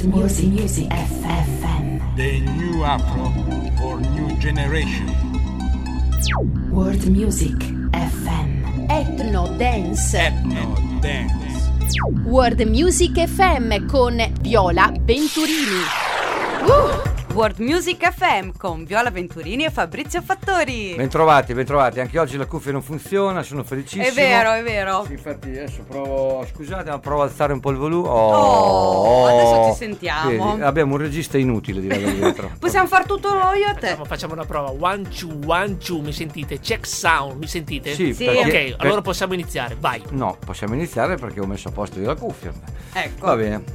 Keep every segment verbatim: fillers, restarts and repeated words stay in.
World Music, Music F M. The new Afro for new generation. World Music F M. Ethno Dance. Ethno Dance. World Music F M con Viola Venturini. Uh! World Music F M con Viola Venturini e Fabrizio Fattori. Bentrovati, bentrovati. Anche oggi la cuffia non funziona, sono felicissimo. È vero, è vero. Sì, infatti adesso provo, scusate, ma provo ad alzare un po' il volume. Oh, Oh, adesso ci sentiamo. Vedi, abbiamo un regista inutile, direi, da dietro. Possiamo far tutto noi io e te. Facciamo, facciamo una prova. One, two, one, two, mi sentite? Check sound, mi sentite? Sì, Sì. perché- Ok, per- allora possiamo iniziare, vai. No, possiamo iniziare perché ho messo a posto io la cuffia. Ecco. Va bene.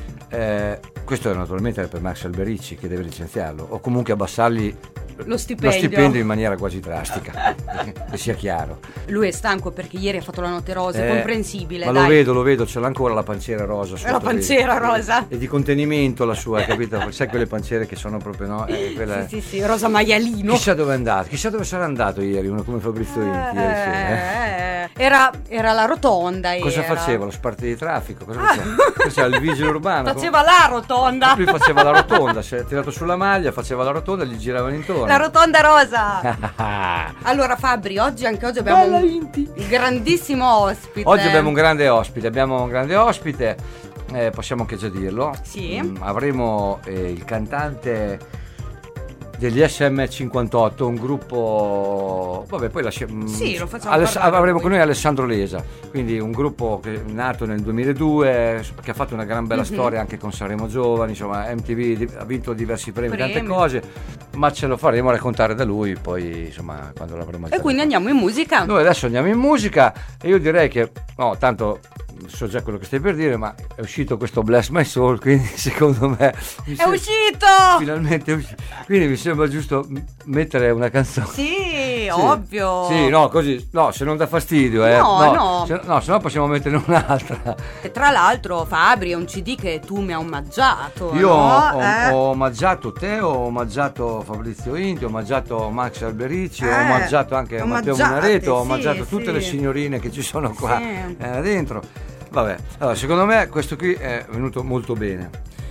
Eh, questo è naturalmente per Max Alberici, che deve licenziarlo o comunque abbassargli Lo stipendio. lo stipendio in maniera quasi drastica, che sia chiaro. Lui è stanco perché ieri ha fatto la notte rosa, è Eh, comprensibile, ma dai. lo vedo, lo vedo, ce l'ha ancora la pancera rosa sotto, La pancera vedi? rosa. E di contenimento la sua, hai capito? Sai quelle pancere che sono proprio, no? Eh, quella... Sì, sì, sì, rosa maialino. Chissà dove è andato, chissà dove sarà andato ieri uno come Fabrizio Inti ieri sera, eh. Eh, era, era la rotonda. Cosa era. faceva? Lo sparte di traffico? Cosa Ah. faceva? Faceva il vigile urbano. Faceva la rotonda. Lui faceva la rotonda, si è tirato sulla maglia, faceva la rotonda e gli giravano intorno. La rotonda rosa. Allora Fabri, oggi anche oggi abbiamo Bella un Inti. grandissimo ospite. Oggi abbiamo un grande ospite, abbiamo un grande ospite, eh, possiamo anche già dirlo. Sì. Mm, avremo eh, il cantante degli S M cinquantotto, un gruppo, vabbè, poi lasciamo. Sì, lo facciamo Aless- parlare avremo poi. con noi Alessandro Lesa, quindi un gruppo che è nato nel duemiladue, che ha fatto una gran bella Mhm. storia anche con Sanremo Giovani, insomma M T V di- ha vinto diversi premi, tante Premi. cose, ma ce lo faremo raccontare da lui poi, insomma, quando l'avremo E quindi andiamo in musica. Noi adesso andiamo in musica e io direi che, no, tanto so già quello che stai per dire, ma è uscito questo Bless My Soul, quindi secondo me mi È sem- uscito! finalmente è uscito, quindi mi sembra giusto m- mettere una canzone. Sì, Sì. ovvio. Sì, no, così, no, se non dà fastidio, eh. No, no. Se, no, se no possiamo mettere un'altra. E tra l'altro Fabri è un C D che tu mi hai omaggiato. Io no? ho, Eh? ho omaggiato te, ho omaggiato Fabrizio Inti, ho omaggiato Max Alberici, ho Eh, omaggiato anche Matteo omaggiate, Minareto, ho sì, omaggiato tutte sì. le signorine che ci sono qua Sì. eh, dentro. Vabbè, allora secondo me questo qui è venuto molto bene.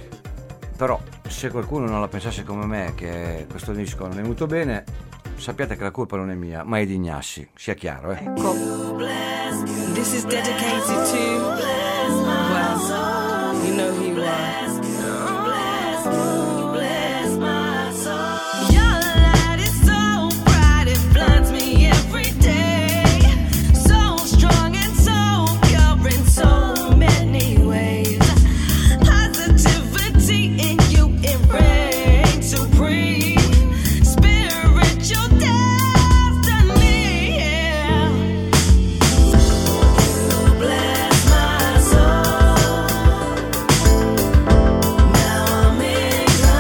Però se qualcuno non la pensasse come me che questo disco non è venuto bene, sappiate che la colpa non è mia, ma è di Ignassi, sia chiaro, eh. Ecco. This is dedicated to, well, you know who you are. Your light is so bright, it blinds me every day. So strong and so pure in so many ways. Positivity in you, it reigns supreme. Spiritual destiny, yeah. You bless my soul. Now I'm in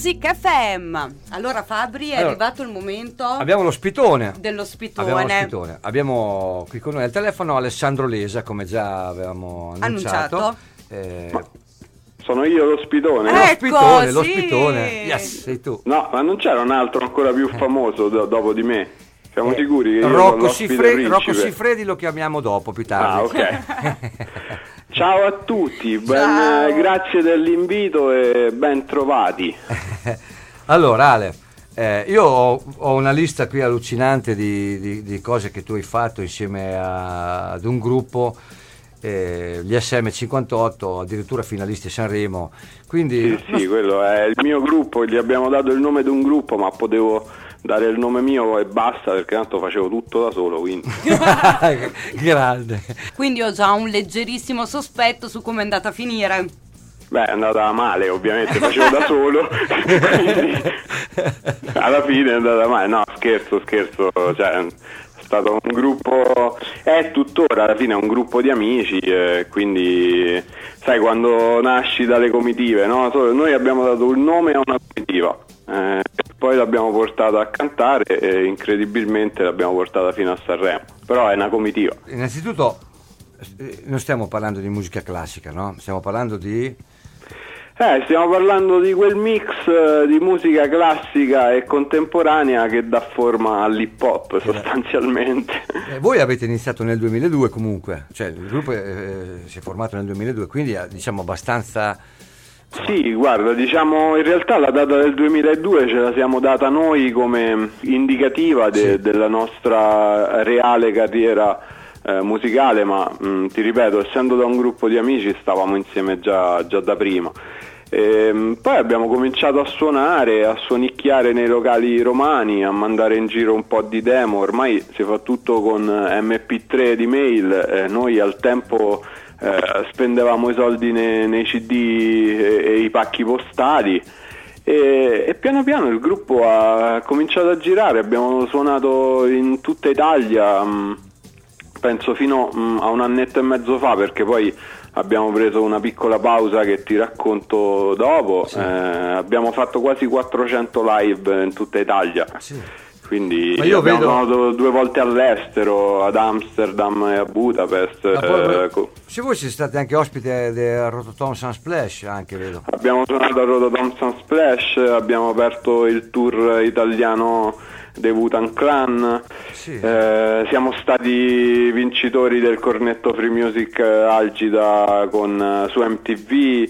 Music F M. Allora Fabri, è Allora, arrivato il momento Abbiamo lo spitone. dello spitone. Abbiamo lo spitone. Abbiamo qui con noi al telefono Alessandro Lesa, come già avevamo annunciato. Annunciato. Eh, Sono io lo spitone? lo Ecco, spitone, lo sì. spitone. Yes, sei tu. No, ma non c'era un altro ancora più famoso do- dopo di me? Siamo Eh, sicuri che io non Rocco, l'ospite Siffredi, Rocco principe? Siffredi lo chiamiamo dopo, più tardi. Ah, ok. Ciao a tutti, ben- Ciao. eh, grazie dell'invito e ben trovati. Allora Ale, eh, io ho, ho una lista qui allucinante di, di- di cose che tu hai fatto insieme a- ad un gruppo, eh, gli S M cinquantotto, addirittura finalisti a Sanremo, quindi Sì, sì, quello è il mio gruppo, gli abbiamo dato il nome di un gruppo, ma potevo dare il nome mio e basta, perché tanto facevo tutto da solo, quindi... grande. Quindi ho già un leggerissimo sospetto su come è andata a finire. Beh, è andata male, ovviamente, facevo da solo, quindi alla fine è andata male. No, scherzo, scherzo, cioè è stato un gruppo, è tuttora alla fine un gruppo di amici, eh, quindi sai quando nasci dalle comitive, no? So- Noi abbiamo dato il nome a una comitiva, eh, poi l'abbiamo portata a cantare e incredibilmente l'abbiamo portata fino a Sanremo, però è una comitiva. Innanzitutto eh, non stiamo parlando di musica classica, no? Stiamo parlando di... Eh, stiamo parlando di quel mix eh, di musica classica e contemporanea che dà forma all'hip hop sostanzialmente. Eh, voi avete iniziato nel duemiladue comunque, cioè il gruppo eh, si è formato nel duemiladue, quindi eh, diciamo abbastanza... Sì, guarda, diciamo in realtà la data del duemiladue ce la siamo data noi come indicativa de- Sì. della nostra reale carriera eh, musicale, ma mh, ti ripeto, essendo da un gruppo di amici stavamo insieme già, già da prima. Ehm, poi abbiamo cominciato a suonare, a suonicchiare nei locali romani, a mandare in giro un po' di demo, ormai si fa tutto con M P tre di mail, eh, noi al tempo eh, spendevamo i soldi nei, nei C D e, e i pacchi postali e, e piano piano il gruppo ha cominciato a girare, abbiamo suonato in tutta Italia, mh, penso fino mh, a un annetto e mezzo fa, perché poi abbiamo preso una piccola pausa che ti racconto dopo. Sì. Eh, abbiamo fatto quasi quattrocento live in tutta Italia, Sì. quindi Ma io abbiamo vedo- suonato due volte all'estero, ad Amsterdam e a Budapest. Ma poi- eh, co- se voi siete stati anche ospite del Rototom Sunsplash, anche vedo. abbiamo suonato a Rototom Sunsplash, abbiamo aperto il tour italiano dei Wu-Tang Clan. Sì. Eh, siamo stati vincitori del Cornetto Free Music eh, Algida con, eh, su M T V.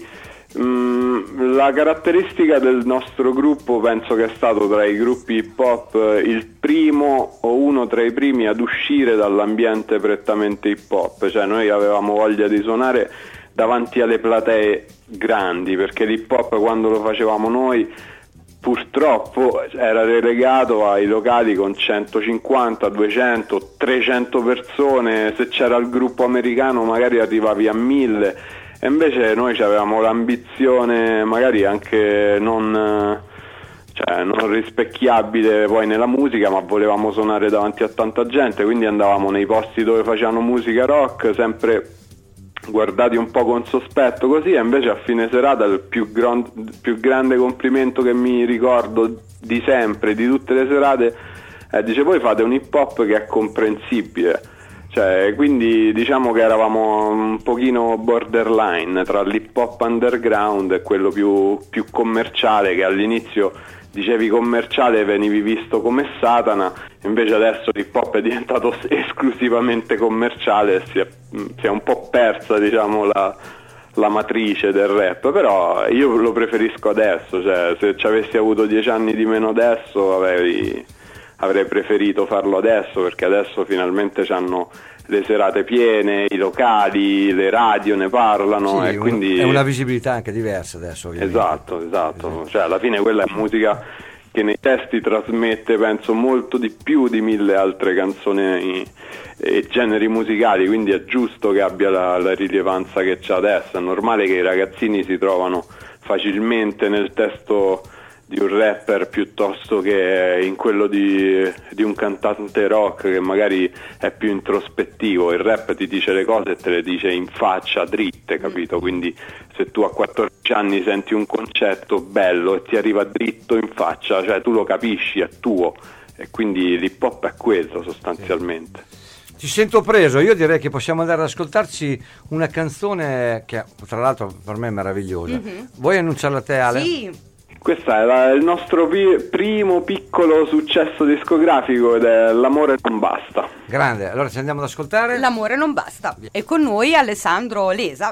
Mm, la caratteristica del nostro gruppo penso che è stato tra i gruppi hip hop eh, il primo o uno tra i primi ad uscire dall'ambiente prettamente hip hop, cioè noi avevamo voglia di suonare davanti alle platee grandi, perché l'hip hop quando lo facevamo noi purtroppo era relegato ai locali con centocinquanta, duecento, trecento persone, se c'era il gruppo americano magari arrivavi a mille, e invece noi avevamo l'ambizione magari anche non, cioè, non rispecchiabile poi nella musica, ma volevamo suonare davanti a tanta gente, quindi andavamo nei posti dove facevano musica rock, sempre guardati un po' con sospetto così, e invece a fine serata il più, gran- più grande complimento che mi ricordo di sempre, di tutte le serate, è dice voi fate un hip hop che è comprensibile, cioè quindi diciamo che eravamo un pochino borderline tra l'hip hop underground e quello più, più commerciale, che all'inizio dicevi commerciale e venivi visto come Satana, invece adesso l'hip hop è diventato esclusivamente commerciale e si è, si è un po' persa, diciamo, la, la matrice del rap, però io lo preferisco adesso, cioè se ci avessi avuto dieci anni di meno adesso avevi, avrei preferito farlo adesso, perché adesso finalmente c'hanno le serate piene, i locali, le radio ne parlano, Sì, e un- quindi è una visibilità anche diversa adesso, ovviamente. esatto, esatto, cioè alla fine quella è musica che nei testi trasmette penso molto di più di mille altre canzoni e generi musicali, quindi è giusto che abbia la, la rilevanza che c'ha adesso, è normale che i ragazzini si trovano facilmente nel testo di un rapper piuttosto che in quello di, di un cantante rock che magari è più introspettivo. Il rap ti dice le cose e te le dice in faccia, dritte, capito? Quindi se tu a quattordici anni senti un concetto bello e ti arriva dritto in faccia, cioè tu lo capisci, è tuo, e quindi l'hip hop è quello sostanzialmente. Ti sento preso, io direi che possiamo andare ad ascoltarci una canzone che tra l'altro per me è meravigliosa. Mm-hmm. Vuoi annunciarla a te, Ale? Sì. Questo è la, il nostro pi- primo piccolo successo discografico ed è L'amore non basta. Grande, allora ci andiamo ad ascoltare. L'amore non basta. E con noi Alessandro Lesa.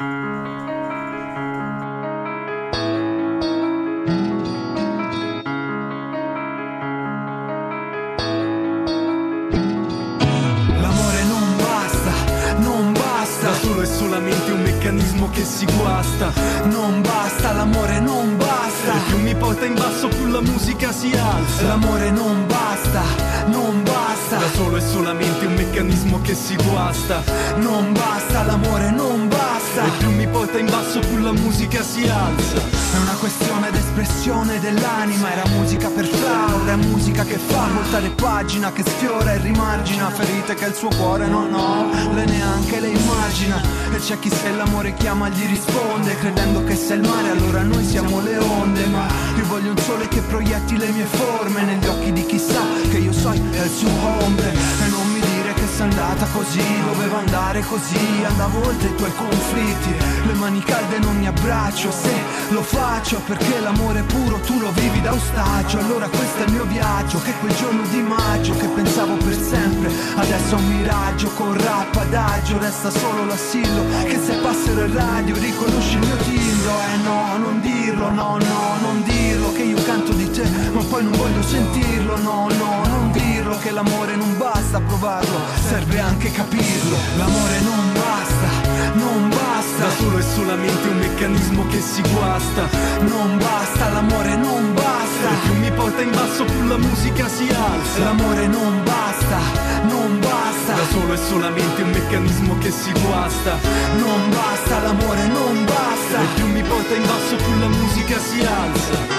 L'amore non basta, non basta. Da solo è solamente un meccanismo che si guasta. Non basta, l'amore non basta. E più mi porta in basso più la musica si alza. L'amore non basta, non basta. Da solo è solamente un meccanismo che si guasta. Non basta, l'amore non basta. E più mi porta in basso più la musica si alza. È una questione d'espressione dell'anima. Era musica per Flaura, è musica che fa voltare pagina, che sfiora e rimargina ferite che il suo cuore non ho, lei neanche le immagina. E c'è chi se l'amore chiama gli risponde, credendo che sia il mare allora noi siamo le onde. Ma io voglio un sole che proietti le mie forme negli occhi di chi sa che io so è il suo ombre. E non mi dire che sei andata così, doveva andare così, andavo oltre i tuoi conflitti. Le mani calde non mi abbraccio, se lo faccio perché l'amore puro tu lo vivi da ostaggio. Allora questo è il mio viaggio, che quel giorno di maggio che pensavo per sempre adesso è un miraggio. Con rap adagio resta solo l'assillo, che se passero il radio riconosci il mio timbro. Eh no, non dirlo, no no, non dirlo che io canto di te ma poi non voglio sentirlo. No no, non dirlo che l'amore non basta provarlo, serve anche capirlo. L'amore non basta, non basta. Da solo è solamente un meccanismo che si guasta. Non basta, l'amore non basta. E più mi porta in basso più la musica si alza. L'amore non basta, non basta. Da solo è solamente un meccanismo che si guasta. Non basta, l'amore non basta. E più mi porta in basso più la musica si alza.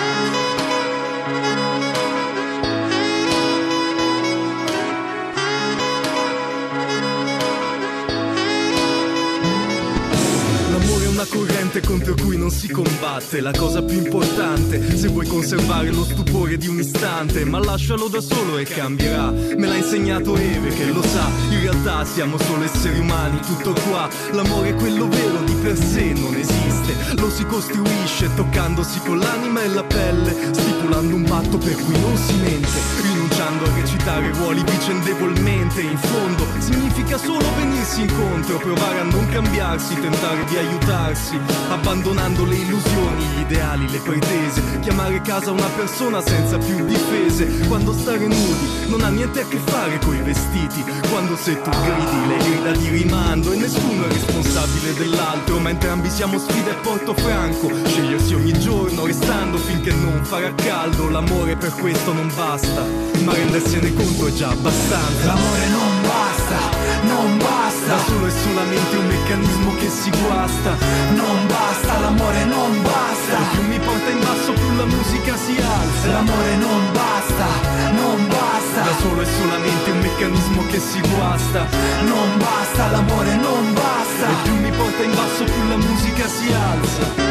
Una corrente contro cui non si combatte, la cosa più importante se vuoi conservare lo stupore di un istante. Ma lascialo da solo e cambierà, me l'ha insegnato Eve che lo sa. In realtà siamo solo esseri umani, tutto qua. L'amore quello vero di per sé non esiste, lo si costruisce toccandosi con l'anima e la pelle, stipulando un patto per cui non si mente, rinunciando a recitare ruoli vicendevolmente. In fondo significa solo venirsi incontro, provare a non cambiarsi, tentare di aiutarsi, abbandonando le illusioni, gli ideali, le pretese, chiamare casa una persona senza più difese. Quando stare nudi non ha niente a che fare coi vestiti, quando se tu gridi lei grida di rimando e nessuno è responsabile dell'altro, ma entrambi siamo sfida e porto franco, scegliersi ogni giorno restando finché non farà caldo. L'amore per questo non basta, ma rendersene conto è già abbastanza. L'amore non basta, non basta. Da solo è solamente un meccanismo che si guasta. Non basta, l'amore non basta. E più mi porta in basso più la musica si alza. L'amore non basta, non basta. Da solo è solamente un meccanismo che si guasta. Non basta, l'amore non basta. E più mi porta in basso più la musica si alza.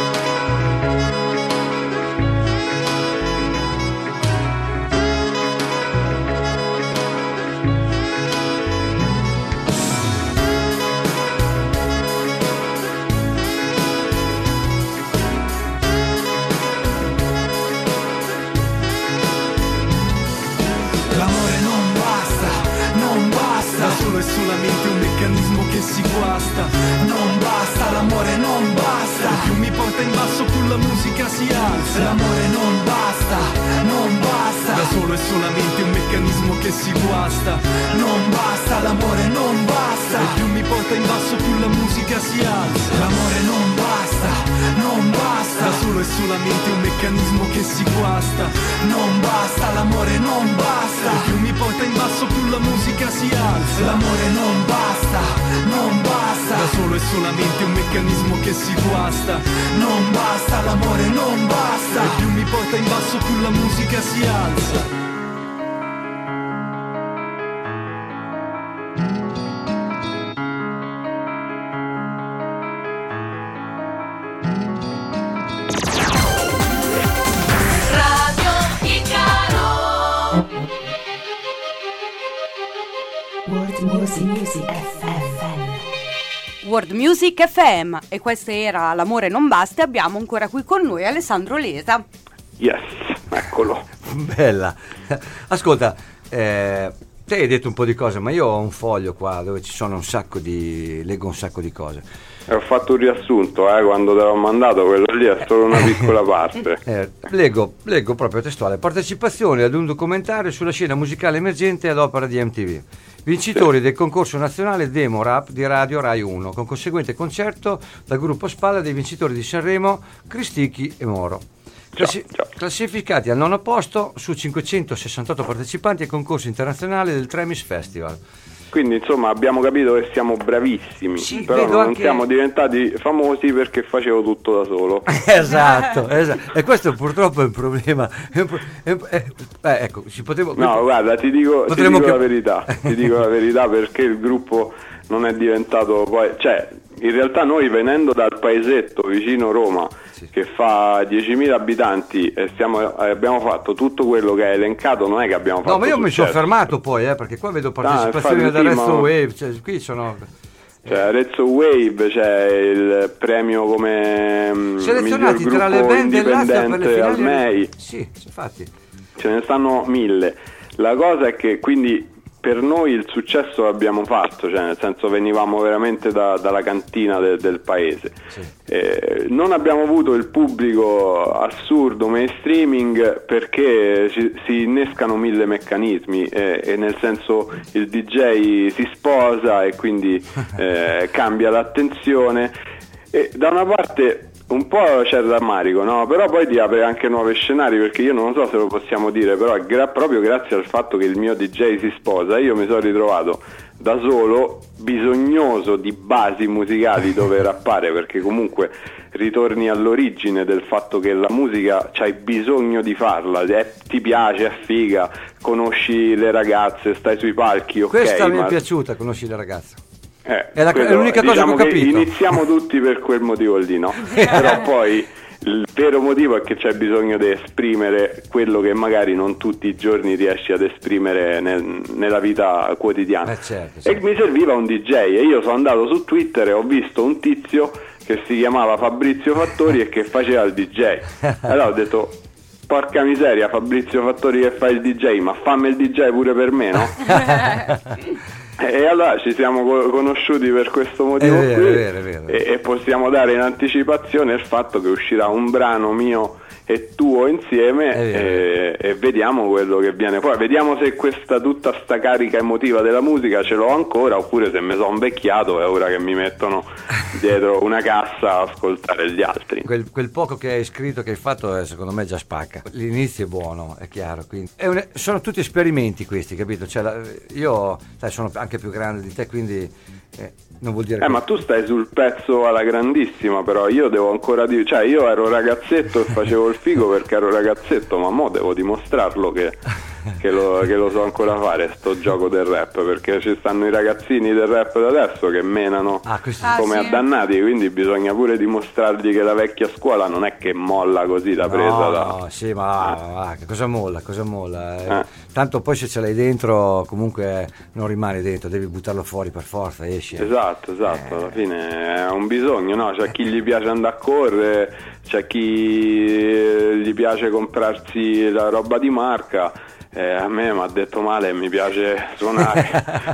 È solamente un meccanismo che si guasta. Non basta, l'amore non basta. E più mi porta in basso più la musica si alza. L'amore non basta, non basta. Da solo è solamente un meccanismo che si guasta. Non basta, l'amore non basta. E più mi porta in basso più la musica si alza. L'amore non basta, non basta. Da solo è solamente un meccanismo che si guasta. Non basta, l'amore non basta. E più mi porta in basso più la musica si alza. L'amore non basta, non basta. Da solo e solamente un meccanismo che si guasta. Non basta, l'amore non basta, e più mi porta in basso più la musica si alza. World Music, Music F M. World Music F M, e questa era L'amore non basta, e abbiamo ancora qui con noi Alessandro Lesa. Yes, eccolo. Bella. Ascolta, eh, te hai detto un po' di cose, ma io ho un foglio qua dove ci sono un sacco di... leggo un sacco di cose. Ho fatto un riassunto, eh, quando te l'ho mandato, quello lì è solo una piccola parte. Eh, leggo, leggo proprio testuale. Partecipazione ad un documentario sulla scena musicale emergente ad opera di M T V. Vincitori del concorso nazionale Demo Rap di Radio Rai uno, con conseguente concerto dal gruppo Spalla dei vincitori di Sanremo, Cristicchi e Moro. Classi- Ciao, ciao. Classificati al nono posto su cinquecentosessantotto partecipanti al concorso internazionale del Tremis Festival. Quindi insomma abbiamo capito che siamo bravissimi, Sì, però vedo non anche- siamo diventati famosi perché facevo tutto da solo. Esatto, esatto. E questo purtroppo è un problema. È un pro- è un- è- eh, ecco, si poteva... No, guarda, ti dico, ti Potremmo dico che- la verità, ti dico la verità perché il gruppo non è diventato poi, cioè, in realtà noi venendo dal paesetto vicino Roma, Sì. che fa diecimila abitanti e stiamo, eh, abbiamo fatto tutto quello che è elencato, non è che abbiamo fatto No, ma io mi sono successo. fermato poi, eh, perché qua vedo partecipazioni infatti da sì, Rezzo ma- Wave, cioè, qui sono... Cioè, Arezzo Wave c'è il premio come mm, selezionati miglior tra le gruppo band dell'Africa per le indipendente al finali. M E I. Sì, infatti. Ce ne stanno mille. La cosa è che quindi per noi il successo l'abbiamo fatto, cioè nel senso venivamo veramente da- dalla cantina de- del paese. Sì. Eh, non abbiamo avuto il pubblico assurdo mainstreaming perché ci- si innescano mille meccanismi e, e nel senso il D J si sposa e quindi eh, cambia l'attenzione e da una parte un po' c'è il rammarico, no? Però poi ti apre anche nuovi scenari perché io non so se lo possiamo dire, però è gra- proprio grazie al fatto che il mio D J si sposa io mi sono ritrovato da solo bisognoso di basi musicali dove rappare perché comunque ritorni all'origine del fatto che la musica c'hai bisogno di farla, è- ti piace, è figa, conosci le ragazze, stai sui palchi, ok, Questa mi ma è piaciuta, conosci la ragazza. eh, È la- è quello- l'unica cosa diciamo che ho capito. iniziamo tutti per quel motivo lì, no? Però poi il vero motivo è che c'è bisogno di esprimere quello che magari non tutti i giorni riesci ad esprimere nel- nella vita quotidiana. Eh, certo, E certo. mi serviva un D J e io sono andato su Twitter e ho visto un tizio che si chiamava Fabrizio Fattori e che faceva il D J. Allora ho detto: porca miseria, Fabrizio Fattori che fa il D J, ma fammi il D J pure per me, no? E allora ci siamo co- conosciuti per questo motivo È vero, qui è vero, è vero. E, e possiamo dare in anticipazione il fatto che uscirà un brano mio e tuo insieme È vero. e, e vediamo quello che viene poi, vediamo se questa tutta sta carica emotiva della musica ce l'ho ancora oppure se mi sono invecchiato è ora che mi mettono dietro una cassa a ascoltare gli altri. Quel, quel poco che hai scritto, che hai fatto, eh, secondo me già spacca. L'inizio è buono, è chiaro. Quindi è un- sono tutti esperimenti questi, capito? Cioè, la- io sai, sono anche più grande di te, quindi eh, non vuol dire Eh che... ma tu stai sul pezzo alla grandissima, però io devo ancora dire, cioè io ero ragazzetto e facevo il figo perché ero ragazzetto, ma mo devo dimostrarlo che, che, lo, che lo so ancora fare sto gioco del rap, perché ci stanno i ragazzini del rap da adesso che menano Ah, questi- Ah, come sì. addannati, quindi bisogna pure dimostrargli che la vecchia scuola non è che molla così da presa No, da... no, sì, ma ah, che cosa molla, cosa molla? Eh, Eh. Tanto poi se ce l'hai dentro, comunque non rimani dentro, devi buttarlo fuori per forza, esci. eh. Esatto, esatto, alla fine è un bisogno, no? C'è chi gli piace andare a correre, c'è chi eh, gli piace comprarsi la roba di marca, eh, a me mi ha detto male e mi piace suonare.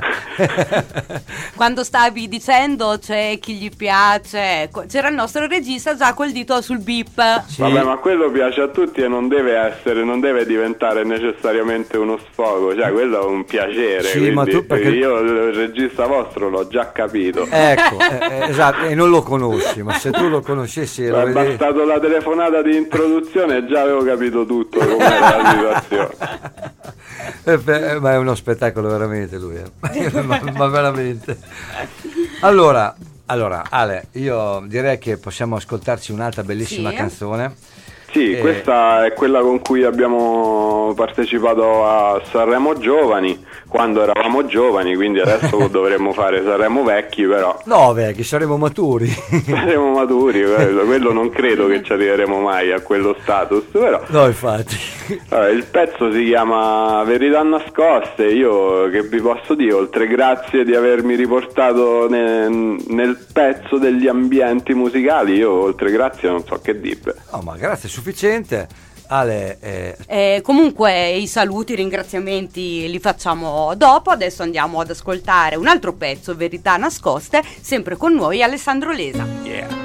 Quando stavi dicendo c'è chi gli piace, co- c'era il nostro regista già col dito sul beep. Sì. Vabbè, ma quello piace a tutti e non deve essere, non deve diventare necessariamente uno sfogo, cioè quello è un piacere, Sì, quindi ma tu perché- io il regista vostro l'ho già capito. Ecco, eh, eh, esatto, e non lo conosci, ma se tu lo conoscessi e lo È vedevi... bastato la telefonata di introduzione e già avevo capito tutto com'era la situazione. Eh, beh, ma è uno spettacolo veramente lui, eh. ma, ma veramente. Allora, Allora, Ale, io direi che possiamo ascoltarci un'altra bellissima Sì. canzone. Sì, Eh, questa è quella con cui abbiamo partecipato a Sanremo Giovani, quando eravamo giovani, quindi adesso dovremmo fare Sanremo Vecchi, però No, vecchi, saremo maturi. saremo maturi, quello, quello non credo che ci arriveremo mai a quello status, però No, infatti. allora, il pezzo si chiama Verità nascoste. Io che vi posso dire, oltre grazie di avermi riportato ne- nel pezzo degli ambienti musicali, io oltre grazie non so che dire. No, ma grazie, è sufficiente. Ale, eh, Eh, comunque i saluti, i ringraziamenti li facciamo dopo. Adesso andiamo ad ascoltare un altro pezzo, Verità nascoste, sempre con noi Alessandro Lesa. yeah.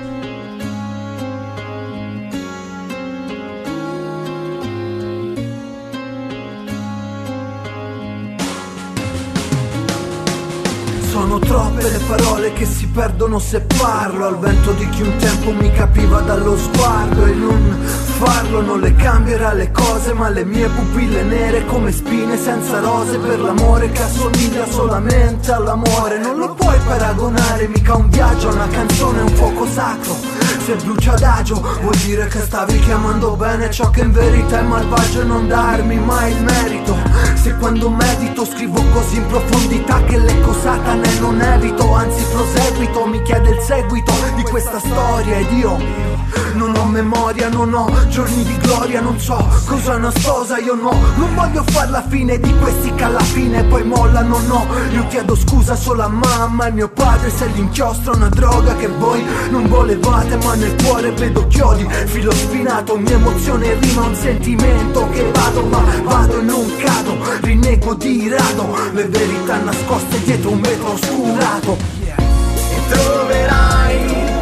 Sono troppe le parole che si perdono se parlo al vento di chi un tempo mi capiva dallo sguardo. E non farlo non le cambierà le cose, ma le mie pupille nere come spine senza rose, per l'amore che assomiglia solamente all'amore. Non lo puoi paragonare, mica un viaggio, una canzone, un fuoco sacro. Se brucia adagio vuol dire che stavi chiamando bene ciò che in verità è malvagio, e non darmi mai il merito. Se quando medito scrivo così in profondità che l'eco satana e non evito, anzi proseguito, mi chiede il seguito di questa storia ed io non ho memoria, non ho giorni di gloria, non so cosa è una sposa, io no, non voglio far la fine di questi che alla fine poi mollano, no. Io chiedo scusa solo a mamma e mio padre se l'inchiostro è una droga che voi non volevate, ma nel cuore vedo chiodi, filo spinato, ogni emozione rima un sentimento che vado, ma vado e non cado, rinnego di rado le verità nascoste dietro un vetro oscurato. E troverai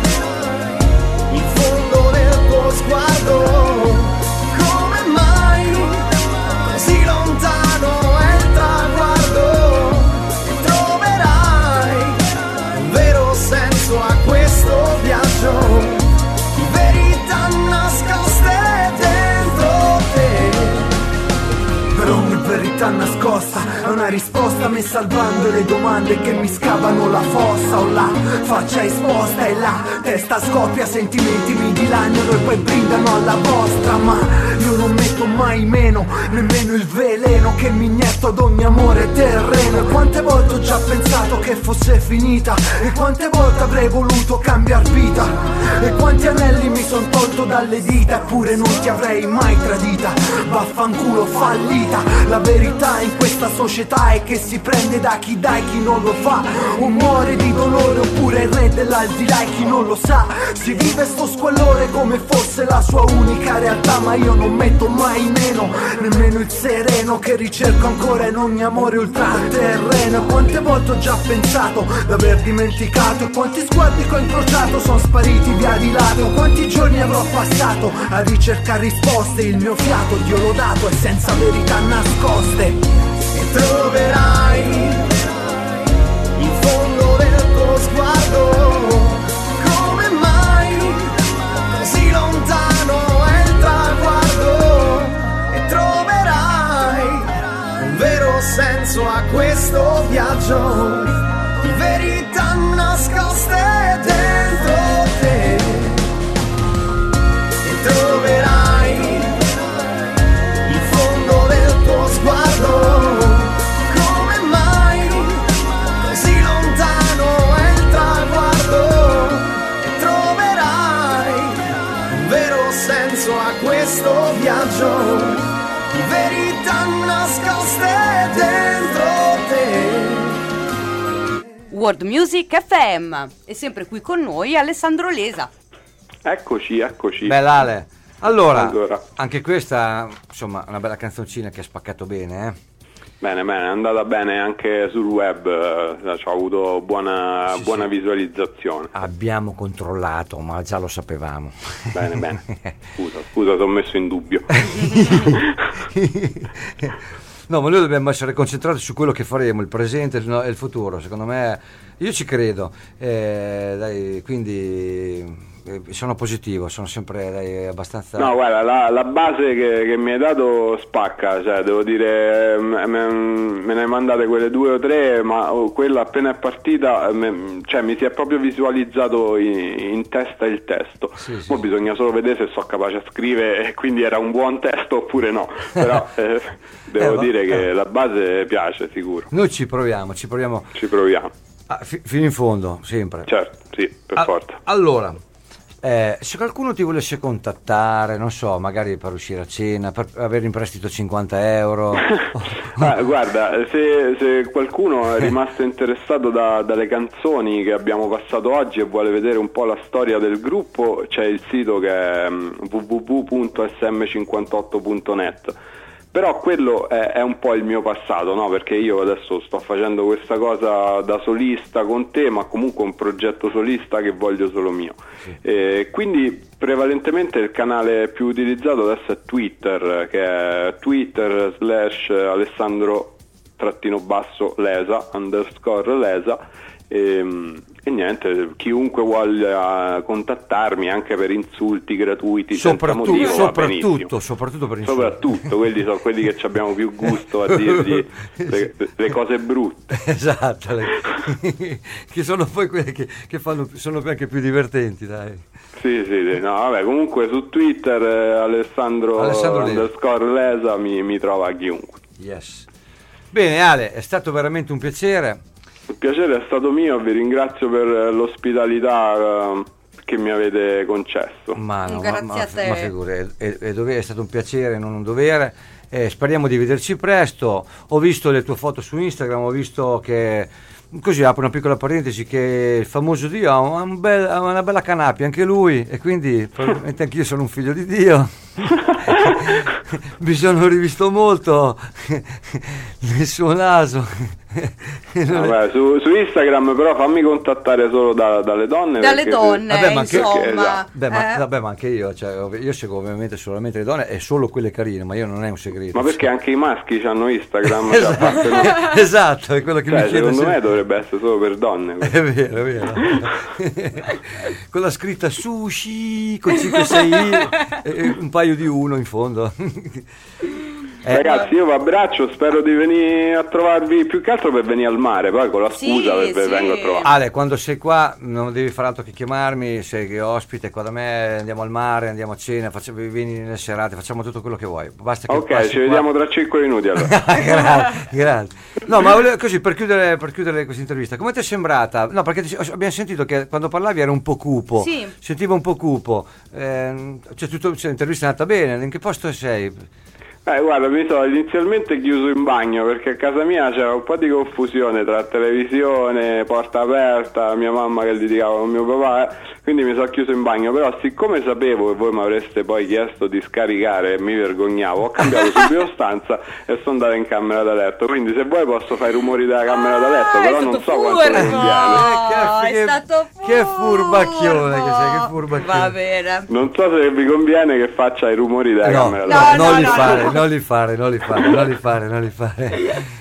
in fondo del tuo sguardo come mai così lontano è il traguardo, e troverai un vero senso a questo viaggio di verità nascoste dentro te. Per ogni verità nascosta è una risposta messa al bando, e le domande che mi scavano la fossa, ho la faccia esposta e la testa scoppia, sentimenti mi dilaniano e poi brindano alla vostra, ma io non metto mai meno nemmeno il veleno che mi inietto ad ogni amore terreno. E quante volte ho già pensato che fosse finita, e quante volte avrei voluto cambiar vita, e quanti anelli mi son tolto dalle dita, eppure non ti avrei mai tradita. Vaffanculo fallita, la verità in questa società è che si prende da chi dà e chi non lo fa, o muore di dolore oppure il re dell'aldilà, e chi non lo sa si vive sto squallore come fosse la sua unica realtà. Ma io non metto mai meno nemmeno il sereno che ricerco ancora in ogni amore ultraterreno. E quante volte ho già pensato d'aver dimenticato, e quanti sguardi che ho incrociato sono spariti via di lato, quanti giorni avrò passato a ricercare risposte, il mio fiato Dio l'ho dato e senza verità nascoste. E troverai in fondo del tuo sguardo come mai così lontano è il traguardo, e troverai un vero senso a questo viaggio di verità nascoste dentro te. E troverai in fondo del tuo sguardo come mai così lontano è il traguardo, e troverai un vero senso a questo viaggio di verità nascoste dentro te. World Music F M, e sempre qui con noi Alessandro Lesa. Eccoci, eccoci. Bella Ale. Allora, Allora. anche questa, insomma, una bella canzoncina che ha spaccato bene, eh? Bene, bene, è andata bene anche sul web, eh, ci ha avuto buona, Sì, buona sì. visualizzazione. Abbiamo controllato, ma già lo sapevamo. Bene, bene. Scusa, scusa, ti ho messo in dubbio. No, ma noi dobbiamo essere concentrati su quello che faremo, il presente e il no- e il futuro. Secondo me, io ci credo. Eh, dai, quindi che sono positivo, sono sempre dai, abbastanza... No, guarda, la, la base che, che mi hai dato spacca, cioè devo dire, me, me ne hai mandate quelle due o tre, ma oh, quella appena è partita, me, cioè mi si è proprio visualizzato in, in testa il testo. Sì, sì. Poi bisogna solo vedere se sono capace a scrivere e quindi era un buon testo oppure no, però eh, devo Eh, va- dire che eh. la base piace, sicuro. Noi ci proviamo, ci proviamo Ci proviamo, ah, fi- fino in fondo, sempre. certo, sì, per Ah, forza. Allora, eh, se qualcuno ti volesse contattare, non so, magari per uscire a cena, per avere in prestito cinquanta euro. Ah, guarda, se, se qualcuno è rimasto interessato da- dalle canzoni che abbiamo passato oggi e vuole vedere un po' la storia del gruppo, c'è il sito che è mm, w w w punto s m cinquantotto punto net. Però quello è, è un po' il mio passato, no? Perché io adesso sto facendo questa cosa da solista con te, ma comunque un progetto solista che voglio solo mio. E quindi prevalentemente il canale più utilizzato adesso è Twitter, che è Twitter slash Alessandro trattino basso Lesa, underscore Lesa. E, e niente, chiunque voglia contattarmi anche per insulti gratuiti senza Soprattutto, motivo, va benissimo. soprattutto, soprattutto per insulti. Soprattutto, quelli sono quelli che ci abbiamo più gusto a dirgli le, le cose brutte. Esatto, le- che sono poi quelle che, che fanno, sono anche più divertenti, dai. Sì, sì, sì. No, vabbè, comunque su Twitter eh, Alessandro, Alessandro Lesa. underscore Lesa mi, mi trova chiunque. Yes. Bene Ale, è stato veramente un piacere. Il piacere è stato mio, vi ringrazio per l'ospitalità eh, che mi avete concesso. Ma, no, Grazie ma, ma, a te. ma figuri, è, è- è dovere- è stato un piacere, non un dovere. Eh, speriamo di vederci presto. Ho visto le tue foto su Instagram, ho visto che, così apro una piccola parentesi, che il famoso Dio ha, un bel- ha una bella canapia anche lui, e quindi probabilmente anch'io sono un figlio di Dio. Mi sono rivisto molto nel suo naso. Vabbè, su, su Instagram però fammi contattare solo da- dalle donne. Dalle perché- donne, Vabbè, ma anche- insomma. esatto. Beh, ma, eh. vabbè, ma anche io, cioè, ov- io seguo ovviamente solamente le donne e solo quelle carine, ma io non è un segreto. Ma perché anche i maschi hanno Instagram? Cioè, a parte no. Esatto, è quello che Cioè, mi chiedo secondo me sempre. dovrebbe essere solo per donne. È vero, è vero. Con la scritta sushi, con cinque sei i e un paio di uno in fondo. Eh, Ragazzi, io vi abbraccio, spero di venire a trovarvi più che altro per venire al mare, poi con la Sì, scusa per, per sì. vengo a trovare. Ale, quando sei qua non devi fare altro che chiamarmi, sei ospite qua da me, andiamo al mare, andiamo a cena, facciamo, vieni nelle serate, facciamo tutto quello che vuoi. Basta che Ok, passi ci qua. vediamo tra cinque minuti allora. grazie, grazie. No, ma volevo- così per chiudere, per chiudere questa intervista, come ti è sembrata? No, perché ti- abbiamo sentito che quando parlavi era un po' cupo, Sì. sentivo un po' cupo. Ehm, cioè, tutto, cioè, l'intervista è andata bene, in che posto sei? Eh, guarda, mi sono inizialmente chiuso in bagno perché a casa mia c'era un po' di confusione tra televisione, porta aperta, mia mamma che litigava con mio papà, eh, quindi mi sono chiuso in bagno. Però siccome sapevo che voi mi avreste poi chiesto di scaricare e mi vergognavo, ho cambiato subito stanza e sono andato in camera da letto. Quindi se vuoi posso fare i rumori della camera da letto, Ah, però è non stato so quanto furbo! mi conviene. Oh, che, è stato che furbo! furbacchione che sei, che furbacchione. Va bene. Non so se vi conviene che faccia i rumori della No, camera no, da letto. no, non li no, fare, no. non li fare, non li fare, non li fare, non li fare.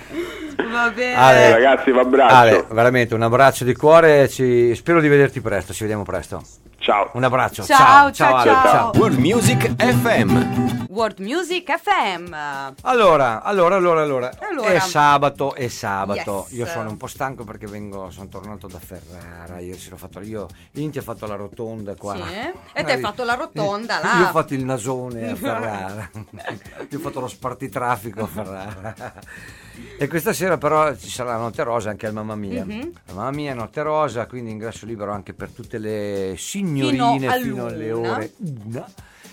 Va bene. Ale, Ragazzi, vi abbraccio. Ale, veramente un abbraccio di cuore, ci- spero di vederti presto, ci vediamo presto. Ciao. Un abbraccio, Ciao, ciao, Ale, ciao. World Music F M. World Music F M. Allora, allora, allora, allora, Allora. è sabato, è sabato. Yes. Io sono un po' stanco perché vengo, sono tornato da Ferrara. Ieri l'ho fatto io. Inti ha fatto la rotonda qua. Sì? E te hai fatto la rotonda là. Io ho fatto il nasone a Ferrara. Io ho fatto lo spartitraffico a Ferrara. E questa sera però ci sarà la notte rosa anche al Mamma Mia. Mhm. La Mamma Mia è notte rosa, quindi ingresso libero anche per tutte le signorine Fino fino, alle all'una. ore una.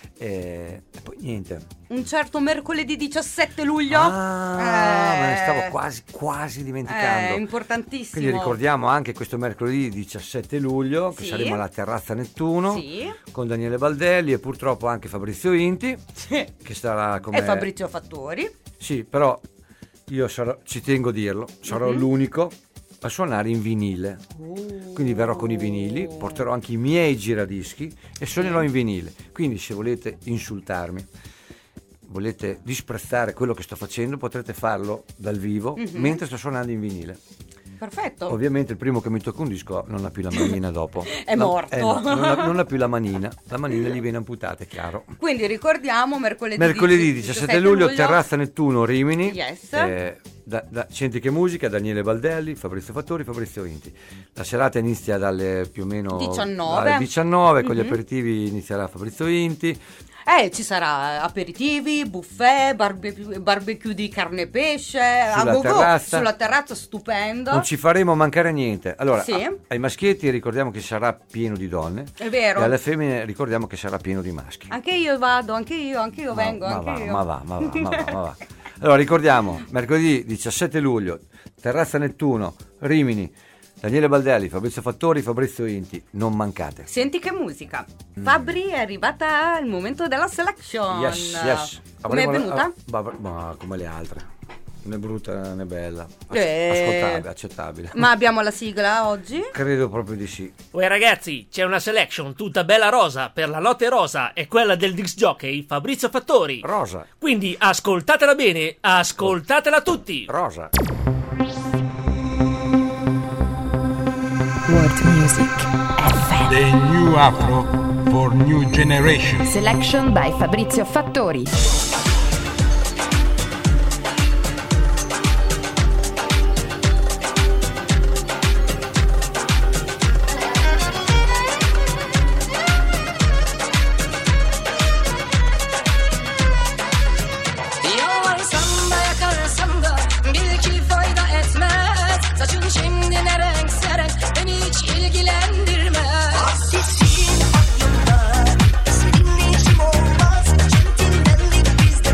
E, e poi niente. Un certo mercoledì diciassette luglio. Ah, Eh, me ne stavo quasi, quasi dimenticando. È importantissimo. Quindi ricordiamo anche questo mercoledì diciassette luglio che Sì. saremo alla Terrazza Nettuno Sì. con Daniele Baldelli e purtroppo anche Fabrizio Inti che starà come E Fabrizio Fattori. Sì, però io sarò, ci tengo a dirlo, sarò Mhm. l'unico a suonare in vinile. Quindi verrò con i vinili, porterò anche i miei giradischi e suonerò in vinile. Quindi se volete insultarmi, volete disprezzare quello che sto facendo, potrete farlo dal vivo Mhm. mentre sto suonando in vinile. Perfetto. Ovviamente il primo che mi tocca un disco non ha più la manina dopo. È No, morto. eh no, non, ha, non ha più la manina, la manina gli viene amputata, è chiaro. Quindi ricordiamo mercoledì, Mercoledì diciassette luglio, Terrazza Nettuno, Rimini. Yes. Eh, da, da, Senti che musica, Daniele Baldelli, Fabrizio Fattori, Fabrizio Inti. La serata inizia dalle più o meno diciannove. dalle diciannove, con gli Mhm. aperitivi inizierà Fabrizio Inti. Eh, ci sarà aperitivi, buffet, barbe- barbecue di carne e pesce, a Sulla go-go, terrazza. sulla terrazza, stupendo. Non ci faremo mancare niente. Allora, Sì. a- ai maschietti ricordiamo che sarà pieno di donne. È vero. E alle femmine ricordiamo che sarà pieno di maschi. Anche io vado, anche io, anche io vengo, ma anche va, io. ma va, ma va, ma va, ma va. Allora ricordiamo, mercoledì diciassette luglio, Terrazza Nettuno, Rimini, Daniele Baldelli, Fabrizio Fattori, Fabrizio Inti, non mancate. Senti che musica. Fabri, è arrivata il momento della selection. Yes, yes. Come è Avremo la- venuta? ah, ma, ma come le altre, né brutta né bella, Ac- Eh. ascoltabile, accettabile. Ma abbiamo la sigla oggi? Credo proprio di sì. Uè ragazzi, c'è una selection tutta bella rosa per la notte rosa e quella del disc jockey Fabrizio Fattori. Rosa. Quindi ascoltatela bene, ascoltatela tutti. Rosa. World Music F M. The new Afro for new generation. Selection by Fabrizio Fattori. Yalarsam da yakarsam da bil ki fayda etmez. Saçın şimdi ne renkse renk beni hiç ilgilendirmez. Sesin aklımda, senin işim olmaz. Centilmenlik bizde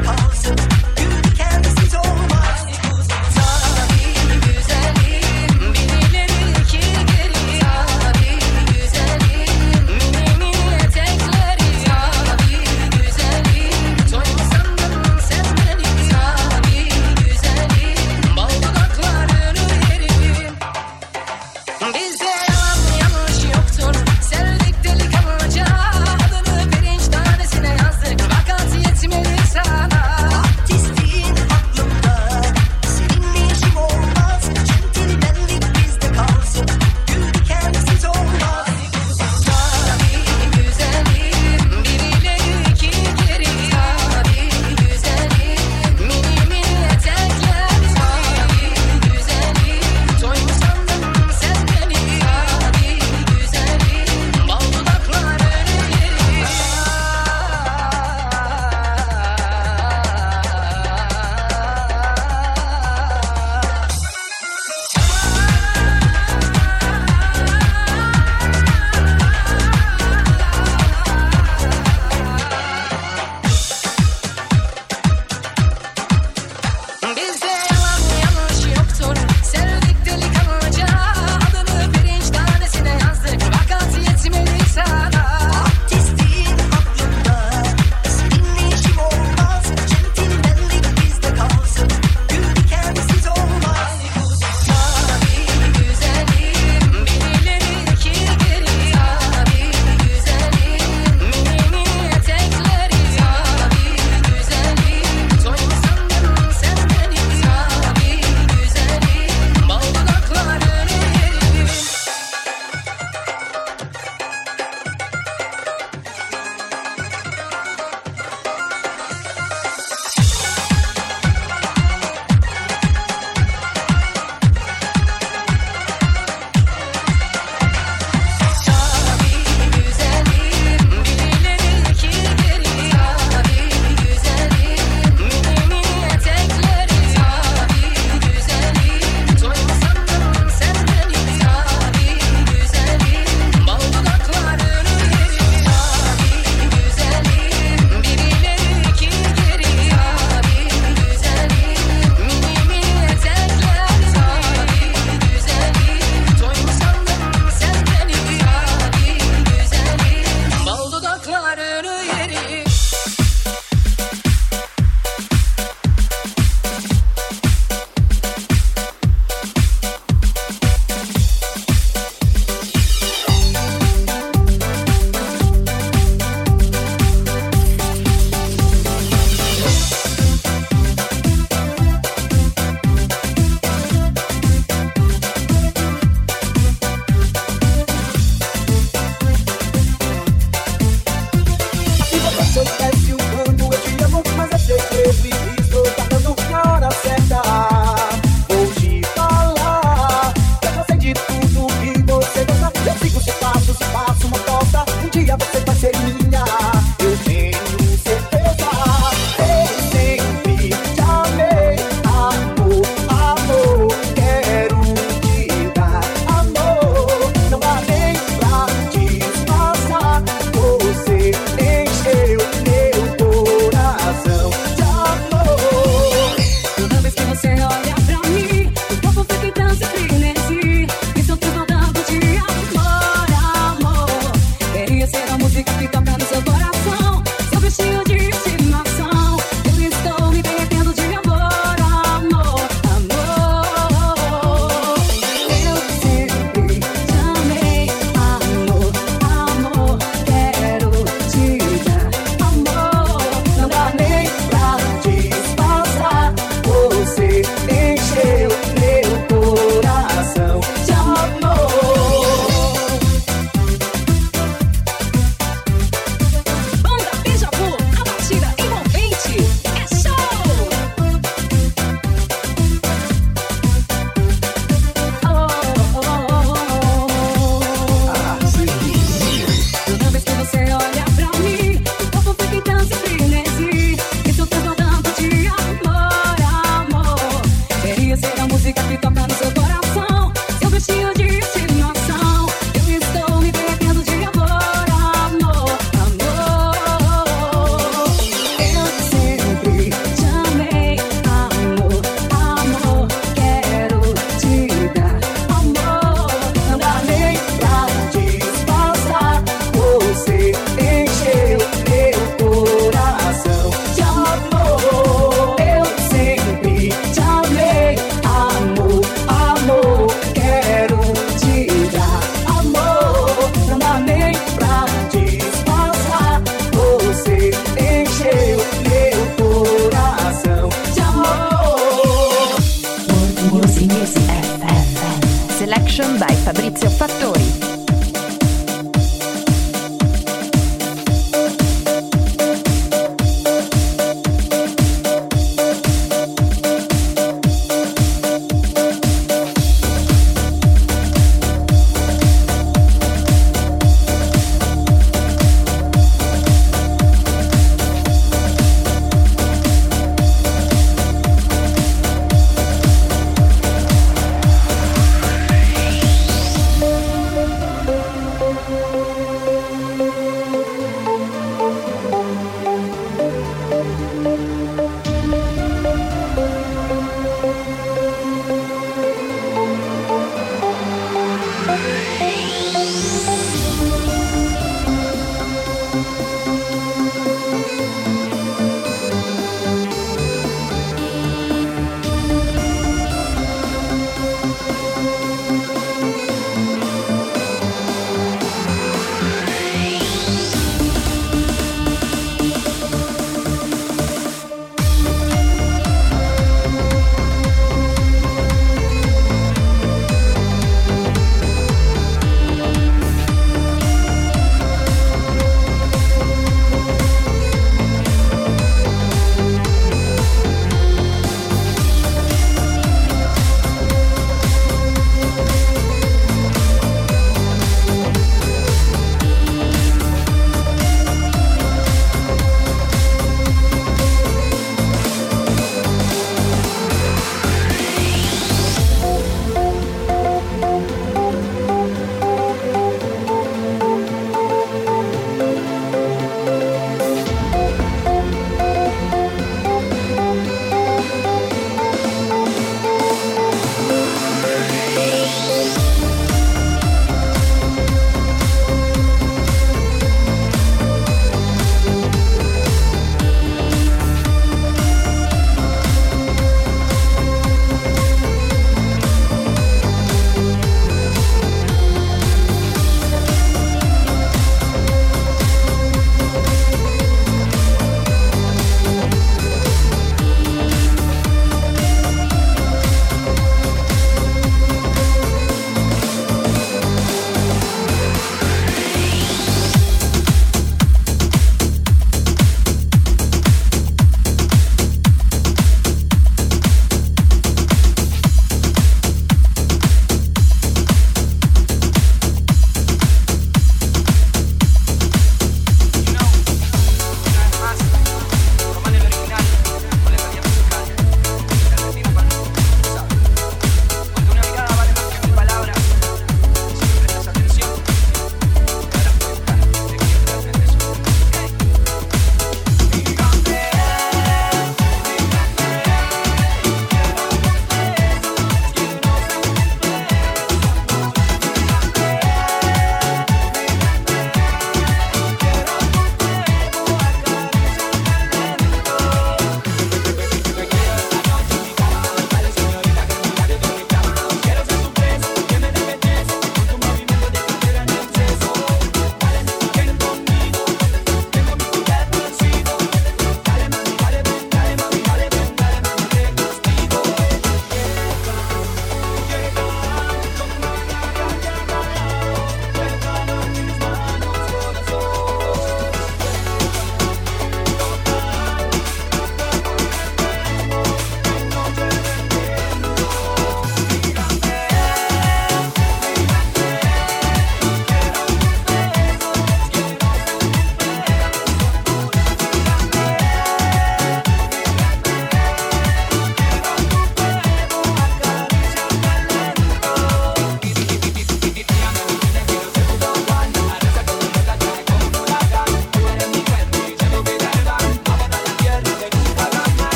Selection by Fabrizio Fattori.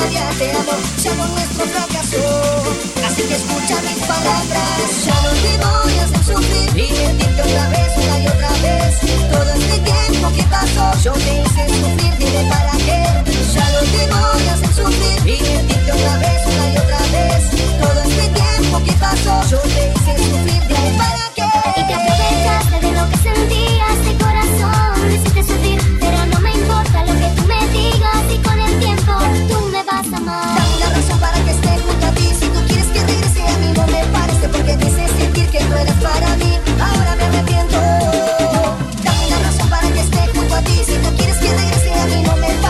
tragedia de amor, solo nuestro fracaso. Así que escucha mis palabras. Ya no te voy a hacer sufrir y mentirte otra vez, una y otra vez. Todo este tiempo que pasó, yo te hice sufrir, dime para qué. Ya no te voy a hacer sufrir y mentirte otra vez, una y otra vez. Todo este tiempo que pasó, yo te hice sufrir, dime para qué. Y te aprovechaste de lo que sentías de corazón, me hiciste sufrir, pero no me importa lo que tú me digas. Y con el tiempo tú me vas a amar. Dame una razón para que esté junto a ti. Si tú quieres que regrese a mí, no me parece, porque dices sentir que no eres para mí. Ahora me arrepiento. Dame una razón para que esté junto a ti. Si tú quieres que regrese a mí, no me parece.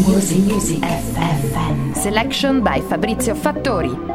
Music F M. Selection by Fabrizio Fattori.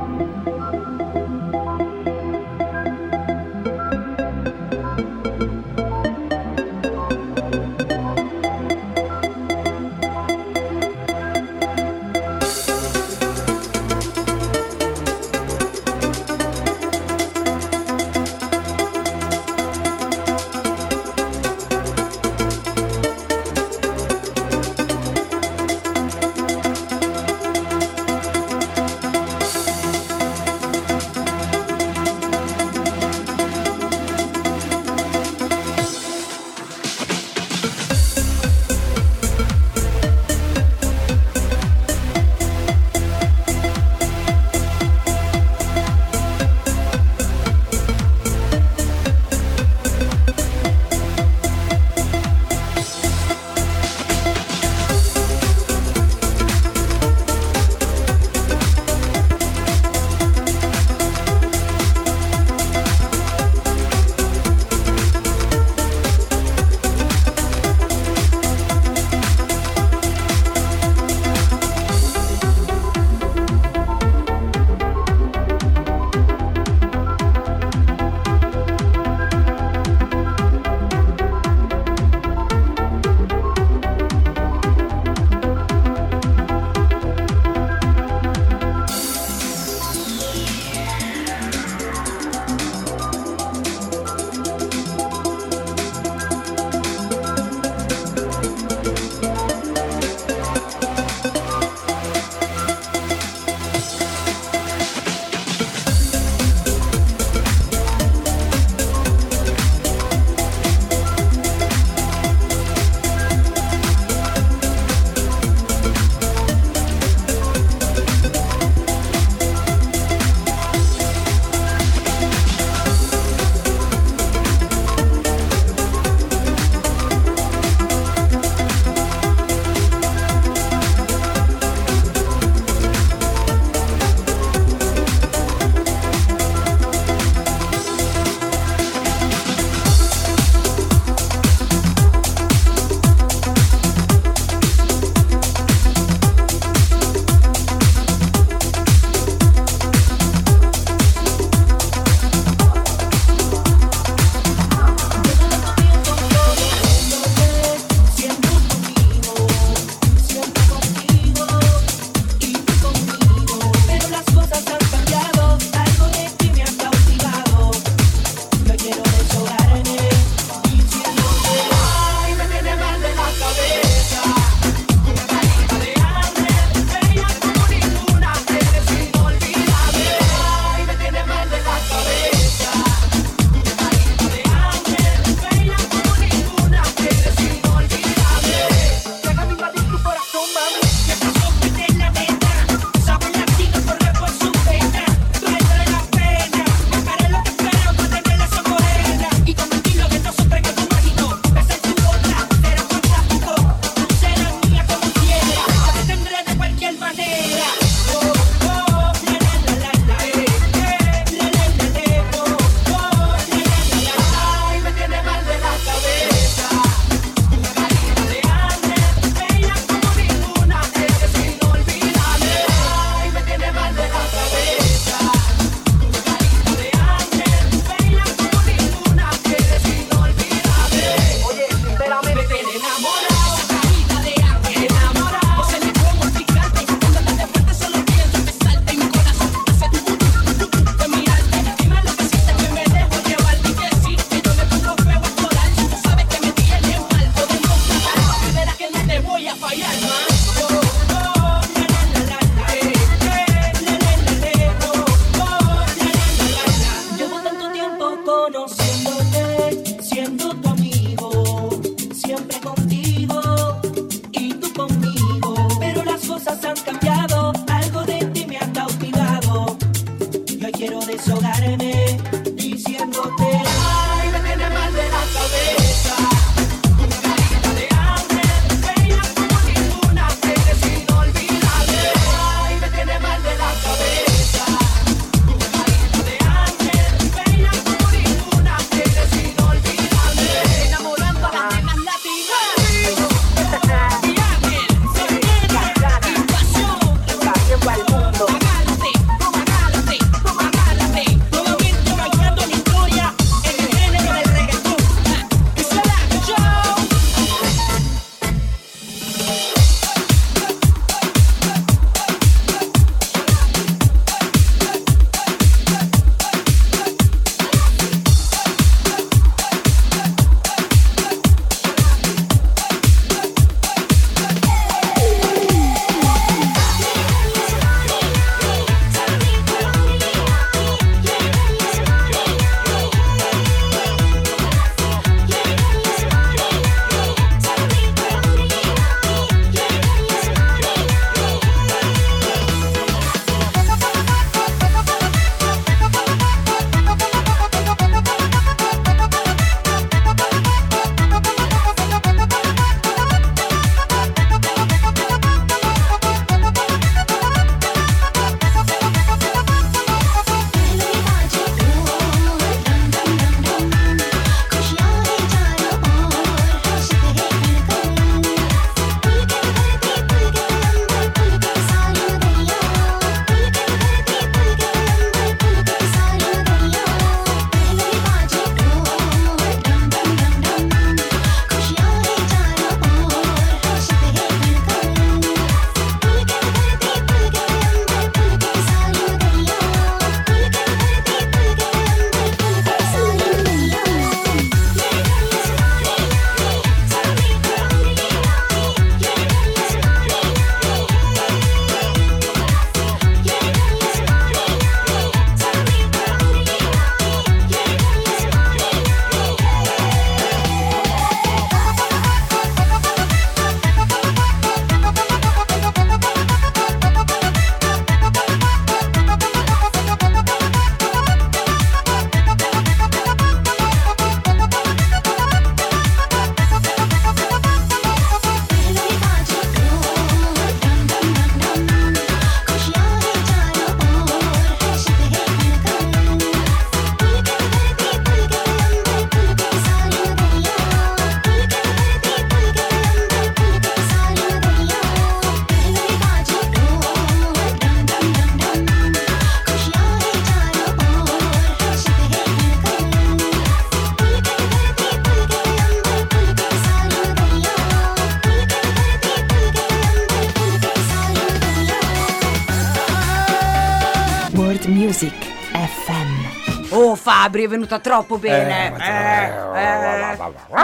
Music F M. Oh, Fabri, è venuta troppo bene. Eh, Eh,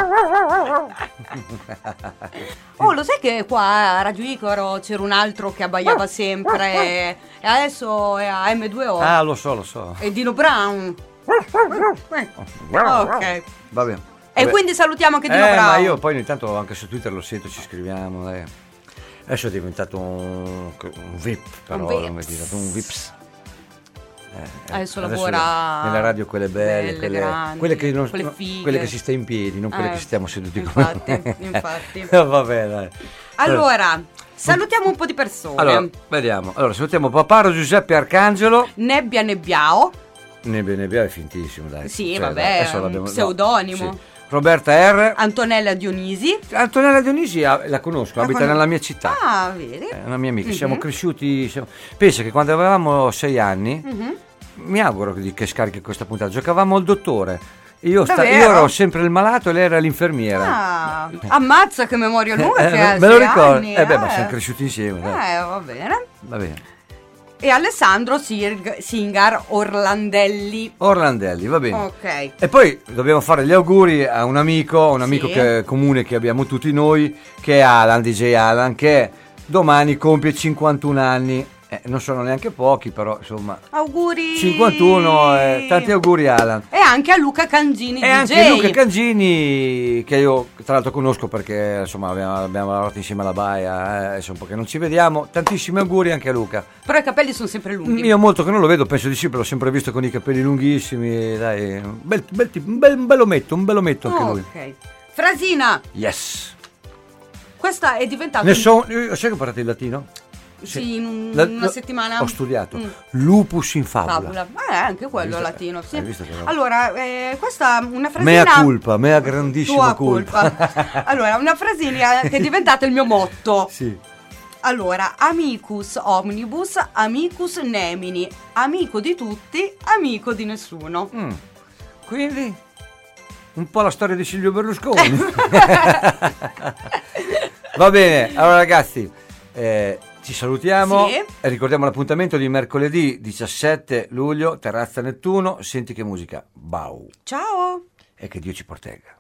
eh. Oh, lo sai che qua a Radio Icaro c'era un altro che abbaiava sempre e adesso è a M due O. Ah, lo so, lo so. È Dino Brown. Ok. Va bene. E Vabbè. quindi salutiamo anche Dino Eh, Brown. ma io poi ogni tanto anche su Twitter lo sento, ci scriviamo. Dai. Adesso è diventato un, un V I P, però Un non è Vips. diventato un Vips. Eh, Adesso lavora nelle radio quelle belle, belle, quelle, grandi, quelle che, non, quelle no, fighe. quelle che si sta in piedi, non quelle Eh, che stiamo seduti infatti, come infatti. Vabbè, dai. Allora, salutiamo un po' di persone. Allora, vediamo. Allora, salutiamo Paparo Giuseppe Arcangelo. Nebbia Nebbiao. Nebbia Nebbia è fintissimo, dai. Sì, Cioè, vabbè, dai, adesso è un l'abbiamo- no, pseudonimo. sì. Roberta R. Antonella Dionisi. Antonella Dionisi ah, la conosco, La abita con- nella mia città. Ah, vedi? È una mia amica, Mhm. siamo cresciuti. Siamo... Pensa che quando avevamo sei anni, Mhm. mi auguro che, che scarichi questa puntata, giocavamo al dottore. Io, sta- Davvero? io ero sempre il malato e lei era l'infermiera. Ah, ammazza che memoria lunga Eh, che ha, me lo sei ricordo. anni, eh beh, eh. ma siamo cresciuti insieme. Dai. Eh, va bene. Va bene. E Alessandro Sirg- Singar Orlandelli. Orlandelli, va bene. Ok. E poi dobbiamo fare gli auguri a un amico, un amico Sì. che- comune che abbiamo tutti noi, che è Alan, D J Alan, che domani compie cinquantuno anni. Eh, non sono neanche pochi, però insomma. Auguri. cinquantuno, eh, tanti auguri Alan. E anche a Luca Cangini E D J. anche Luca Cangini, che io tra l'altro conosco perché insomma abbiamo, abbiamo lavorato insieme alla Baia, eh, adesso un po' che non ci vediamo. Tantissimi auguri anche a Luca. Però i capelli sono sempre lunghi. Io molto che non lo vedo, penso di sì, però l'ho sempre visto con i capelli lunghissimi, dai, un bel, bel tipo, un bel, un bellometto, un bellometto anche lui. Ok. Frasina, Yes. questa è diventata Ne un- so, io- sai che ho parlato di latino? Sì, in un- La- una la- settimana. Ho studiato. Mm. Lupus in fabula. Fabula. Eh, anche quello Hai visto? latino, sì. Hai visto che roba? Allora, eh, questa una frasina. Mea culpa, mea grandissima Tua colpa. colpa. Allora, una frasina che è diventata il mio motto. Sì. Allora, amicus omnibus, amicus nemini, amico di tutti, amico di nessuno. Mm. Quindi un po' la storia di Silvio Berlusconi. Va bene, allora ragazzi, eh, ci salutiamo Sì. e ricordiamo l'appuntamento di mercoledì diciassette luglio, Terrazza Nettuno. Senti che musica, bau, Ciao. e che Dio ci protegga.